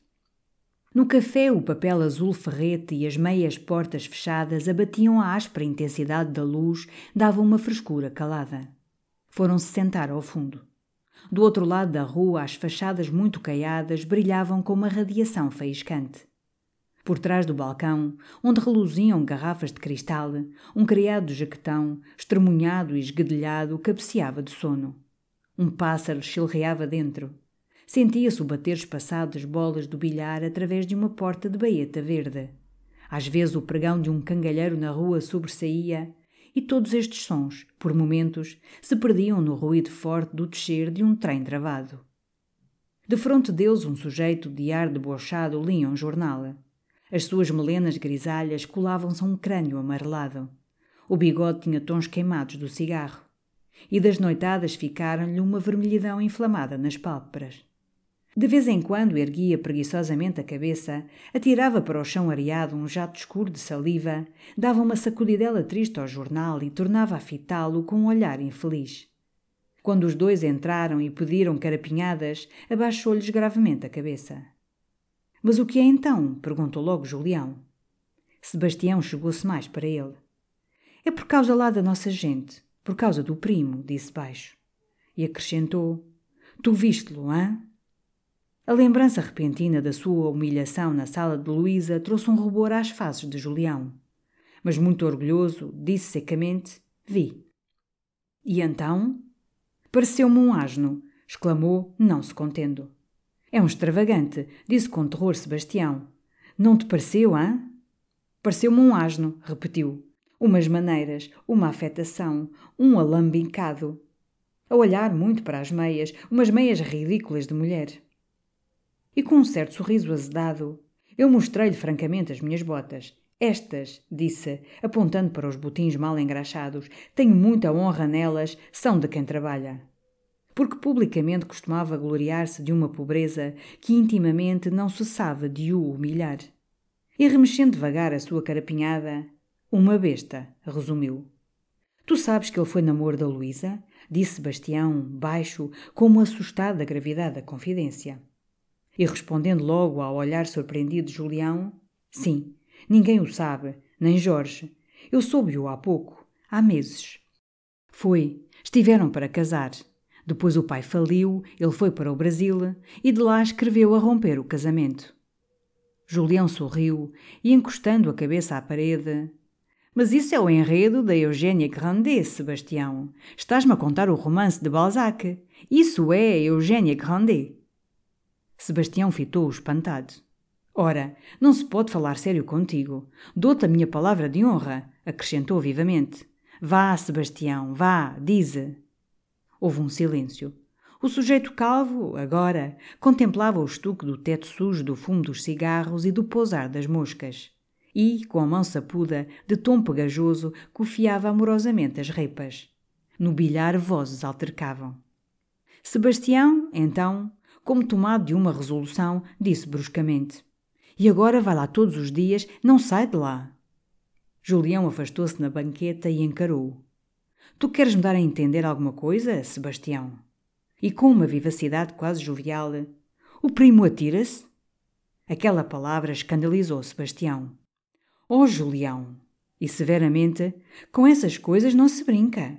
No café o papel azul ferrete e as meias portas fechadas abatiam a áspera intensidade da luz, davam uma frescura calada. Foram-se sentar ao fundo. Do outro lado da rua as fachadas muito caiadas brilhavam com uma radiação faiscante. Por trás do balcão, onde reluziam garrafas de cristal, um criado de jaquetão, estremunhado e esguedelhado, cabeceava de sono. Um pássaro chilreava dentro. Sentia-se o bater espaçado das bolas do bilhar através de uma porta de baeta verde. Às vezes o pregão de um cangalheiro na rua sobressaía, e todos estes sons, por momentos, se perdiam no ruído forte do descer de um trem travado. Defronte deles um sujeito de ar debochado lia um jornal. As suas melenas grisalhas colavam-se a um crânio amarelado. O bigode tinha tons queimados do cigarro. E das noitadas ficaram-lhe uma vermelhidão inflamada nas pálpebras. De vez em quando erguia preguiçosamente a cabeça, atirava para o chão areado um jato escuro de saliva, dava uma sacudidela triste ao jornal e tornava a fitá-lo com um olhar infeliz. Quando os 2 entraram e pediram carapinhadas, abaixou-lhes gravemente a cabeça. Mas o que é então? Perguntou logo Julião. Sebastião chegou-se mais para ele. É por causa lá da nossa gente, por causa do primo, disse baixo. E acrescentou, tu viste-lo, hã? A lembrança repentina da sua humilhação na sala de Luísa trouxe um rubor às faces de Julião. Mas muito orgulhoso, disse secamente, vi. E então? Pareceu-me um asno, exclamou, não se contendo. É um extravagante, disse com terror Sebastião. Não te pareceu, hã? Pareceu-me um asno, repetiu. Umas maneiras, uma afetação, um alambicado. A olhar muito para as meias, umas meias ridículas de mulher. E com um certo sorriso azedado, eu mostrei-lhe francamente as minhas botas. Estas, disse, apontando para os botins mal engraxados, tenho muita honra nelas, são de quem trabalha. Porque publicamente costumava gloriar-se de uma pobreza que intimamente não cessava de o humilhar. E remexendo devagar a sua carapinhada, uma besta, resumiu. Tu sabes que ele foi namoro da Luísa? Disse Sebastião, baixo, como assustado da gravidade da confidência. E respondendo logo ao olhar surpreendido de Julião, sim, ninguém o sabe, nem Jorge. Eu soube-o há pouco, há meses. Foi, estiveram para casar. Depois o pai faliu, ele foi para o Brasil e de lá escreveu a romper o casamento. Julião sorriu e, encostando a cabeça à parede, mas isso é o enredo da Eugénie Grandet, Sebastião. Estás-me a contar o romance de Balzac. Isso é Eugénie Grandet. Sebastião fitou-o espantado. Ora, não se pode falar sério contigo. Dou-te a minha palavra de honra, acrescentou vivamente. Vá, Sebastião, vá, dize. Houve um silêncio. O sujeito calvo, agora, contemplava o estuque do teto sujo do fumo dos cigarros e do pousar das moscas. E, com a mão sapuda, de tom pegajoso, cofiava amorosamente as repas. No bilhar vozes altercavam. Sebastião, então, como tomado de uma resolução, disse bruscamente. E agora vai lá todos os dias, não sai de lá. Julião afastou-se na banqueta e encarou-o. Tu queres me dar a entender alguma coisa, Sebastião? E com uma vivacidade quase jovial: o primo atira-se? Aquela palavra escandalizou Sebastião. Oh, Julião! E severamente: com essas coisas não se brinca.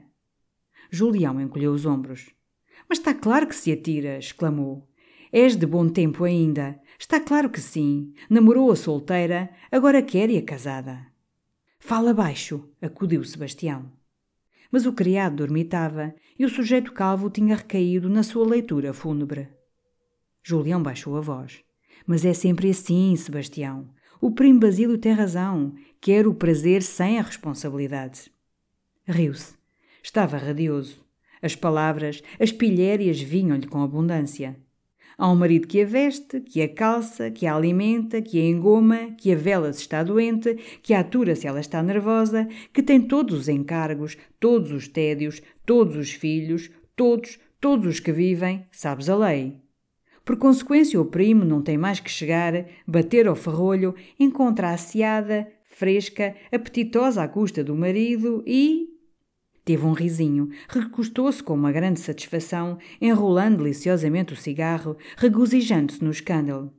Julião encolheu os ombros. Mas está claro que se atira, exclamou. És de bom tempo ainda. Está claro que sim. Namorou a solteira, agora quer-e a casada. Fala baixo, acudiu Sebastião. Mas o criado dormitava e o sujeito calvo tinha recaído na sua leitura fúnebre. Julião baixou a voz. Mas é sempre assim, Sebastião. O primo Basílio tem razão. Quer o prazer sem a responsabilidade. Riu-se. Estava radioso. As palavras, as pilhérias vinham-lhe com abundância. Há um marido que a veste, que a calça, que a alimenta, que a engoma, que a vela se está doente, que a atura se ela está nervosa, que tem todos os encargos, todos os tédios, todos os filhos, todos os que vivem, sabes a lei. Por consequência, o primo não tem mais que chegar, bater ao ferrolho, encontra asseada, fresca, apetitosa à custa do marido e... Teve um risinho, recostou-se com uma grande satisfação, enrolando deliciosamente o cigarro, regozijando-se no escândalo.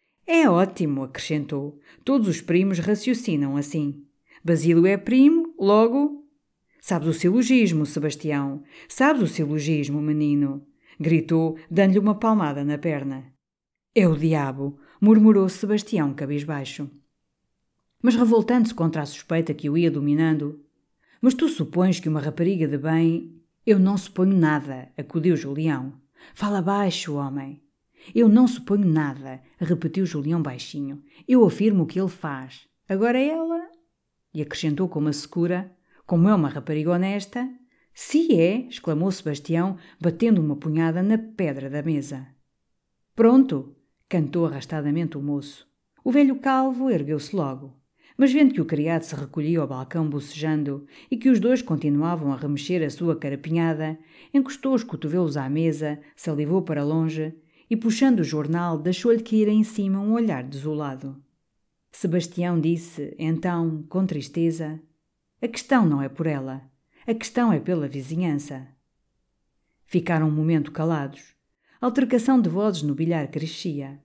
É ótimo, acrescentou. Todos os primos raciocinam assim. Basílio é primo, logo... Sabes o silogismo, Sebastião. Sabes o silogismo, menino. Gritou, dando-lhe uma palmada na perna. É o diabo, murmurou Sebastião cabisbaixo. Mas revoltando-se contra a suspeita que o ia dominando... Mas tu supões que uma rapariga de bem... Eu não suponho nada, acudiu Julião. Fala baixo, homem. Eu não suponho nada, repetiu Julião baixinho. Eu afirmo o que ele faz. Agora ela... E acrescentou com uma secura, como é uma rapariga honesta... Se é, exclamou Sebastião, batendo uma punhada na pedra da mesa. Pronto, cantou arrastadamente o moço. O velho calvo ergueu-se logo. Mas vendo que o criado se recolhia ao balcão bocejando e que os dois continuavam a remexer a sua carapinhada, encostou os cotovelos à mesa, salivou para longe e, puxando o jornal, deixou-lhe cair em cima um olhar desolado. Sebastião disse, então, com tristeza: a questão não é por ela, a questão é pela vizinhança. Ficaram um momento calados. A altercação de vozes no bilhar crescia.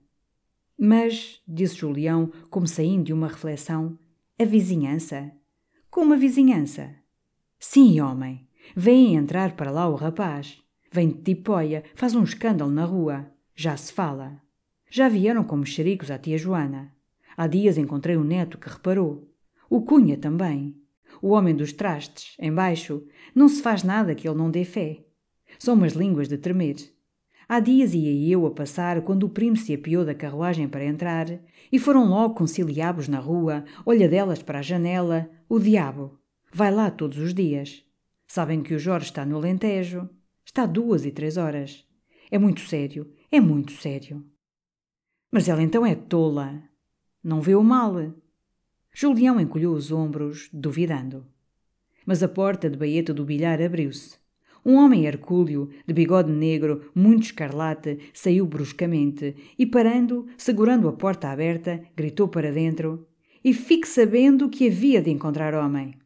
Mas, disse Julião, como saindo de uma reflexão, a vizinhança? Como a vizinhança? Sim, homem. Vem entrar para lá o rapaz. Vem de tipóia, faz um escândalo na rua. Já se fala. Já vieram como xericos à tia Joana. Há dias encontrei um neto que reparou. O Cunha também. O homem dos trastes, embaixo, não se faz nada que ele não dê fé. São umas línguas de tremer. Há dias ia eu a passar quando o primo se apiou da carruagem para entrar e foram logo conciliábulos na rua, olhadelas para a janela. O diabo! Vai lá todos os dias. Sabem que o Jorge está no Alentejo. Está 2 e 3 horas. É muito sério, é muito sério. Mas ela então é tola. Não vê o mal. Julião encolheu os ombros, duvidando. Mas a porta de baeta do bilhar abriu-se. Um homem hercúleo, de bigode negro, muito escarlate, saiu bruscamente e, parando, segurando a porta aberta, gritou para dentro: e fique sabendo que havia de encontrar homem.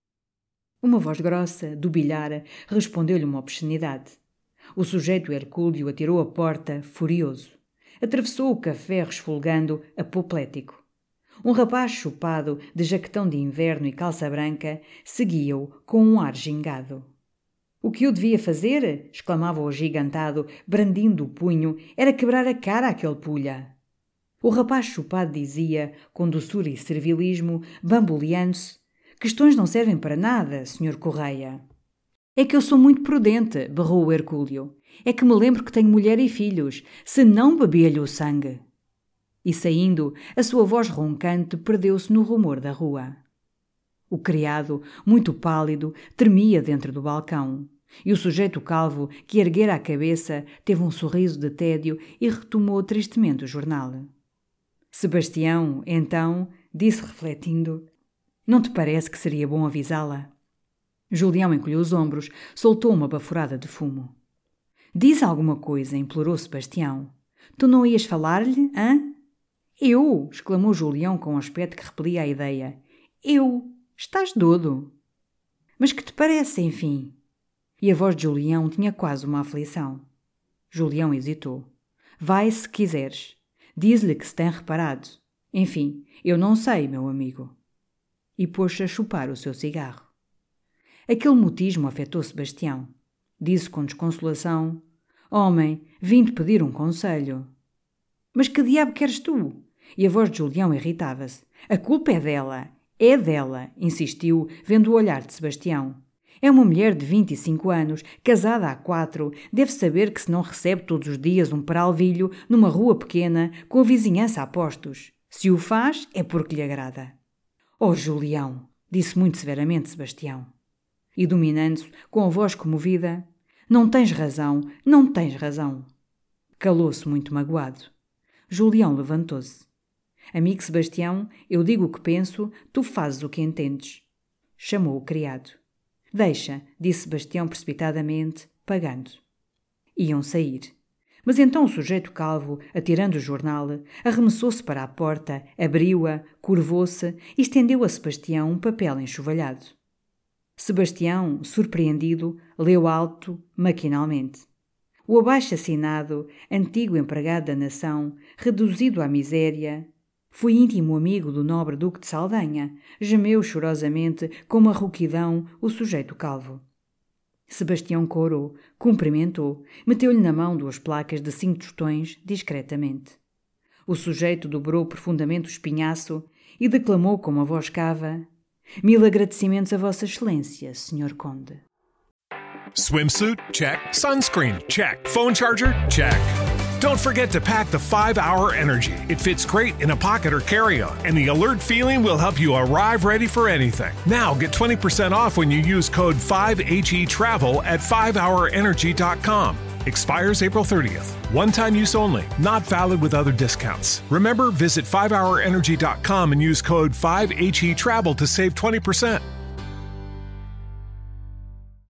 Uma voz grossa, do bilhar, respondeu-lhe uma obscenidade. O sujeito hercúleo atirou a porta, furioso. Atravessou o café resfolgando, apoplético. Um rapaz chupado, de jaquetão de inverno e calça branca, seguia-o com um ar gingado. O que eu devia fazer, exclamava o agigantado, brandindo o punho, era quebrar a cara àquele pulha. O rapaz chupado dizia, com doçura e servilismo, bamboleando-se: questões não servem para nada, Sr. Correia. É que eu sou muito prudente, berrou o Hercúleo. É que me lembro que tenho mulher e filhos, se não bebia-lhe o sangue. E saindo, a sua voz roncante perdeu-se no rumor da rua. O criado, muito pálido, tremia dentro do balcão. E o sujeito calvo, que erguera a cabeça, teve um sorriso de tédio e retomou tristemente o jornal. Sebastião, então, disse refletindo: não te parece que seria bom avisá-la? Julião encolheu os ombros, soltou uma baforada de fumo. Diz alguma coisa, implorou Sebastião. Tu não ias falar-lhe, hã? Eu! Exclamou Julião com um aspecto que repelia a ideia. Eu! Estás dodo! Mas que te parece, enfim? E a voz de Julião tinha quase uma aflição. Julião hesitou. Vai se quiseres. Diz-lhe que se tem reparado. Enfim, eu não sei, meu amigo. E pôs-se a chupar o seu cigarro. Aquele mutismo afetou Sebastião. Disse com desconsolação: Homem, vim-te pedir um conselho. Mas que diabo queres tu? E a voz de Julião irritava-se. A culpa é dela, insistiu, vendo o olhar de Sebastião. É uma mulher de 25 anos, casada há 4, deve saber que se não recebe todos os dias um peralvilho numa rua pequena, com a vizinhança a postos. Se o faz, é porque lhe agrada. Oh, Julião, disse muito severamente Sebastião. E dominando-se, com a voz comovida, não tens razão. Calou-se muito magoado. Julião levantou-se. Amigo Sebastião, eu digo o que penso, tu fazes o que entendes. Chamou o criado. Deixa, disse Sebastião precipitadamente, pagando. Iam sair. Mas então o sujeito calvo, atirando o jornal, arremessou-se para a porta, abriu-a, curvou-se e estendeu a Sebastião um papel enxovalhado. Sebastião, surpreendido, leu alto, maquinalmente. O abaixo-assinado, antigo empregado da nação, reduzido à miséria, fui íntimo amigo do nobre Duque de Saldanha, gemeu chorosamente, com uma rouquidão, o sujeito calvo. Sebastião corou, cumprimentou, meteu-lhe na mão 2 placas de 5 tostões, discretamente. O sujeito dobrou profundamente o espinhaço e declamou com uma voz cava: 1000 agradecimentos a Vossa Excelência, Sr. Conde. Swimsuit? Check. Sunscreen? Check. Phone charger? Check. Don't forget to pack the 5-Hour Energy. It fits great in a pocket or carry-on, and the alert feeling will help you arrive ready for anything. Now get 20% off when you use code 5HETRAVEL at 5hourenergy.com. Expires April 30th. One-time use only. Not valid with other discounts. Remember, visit 5hourenergy.com and use code 5HETRAVEL to save 20%.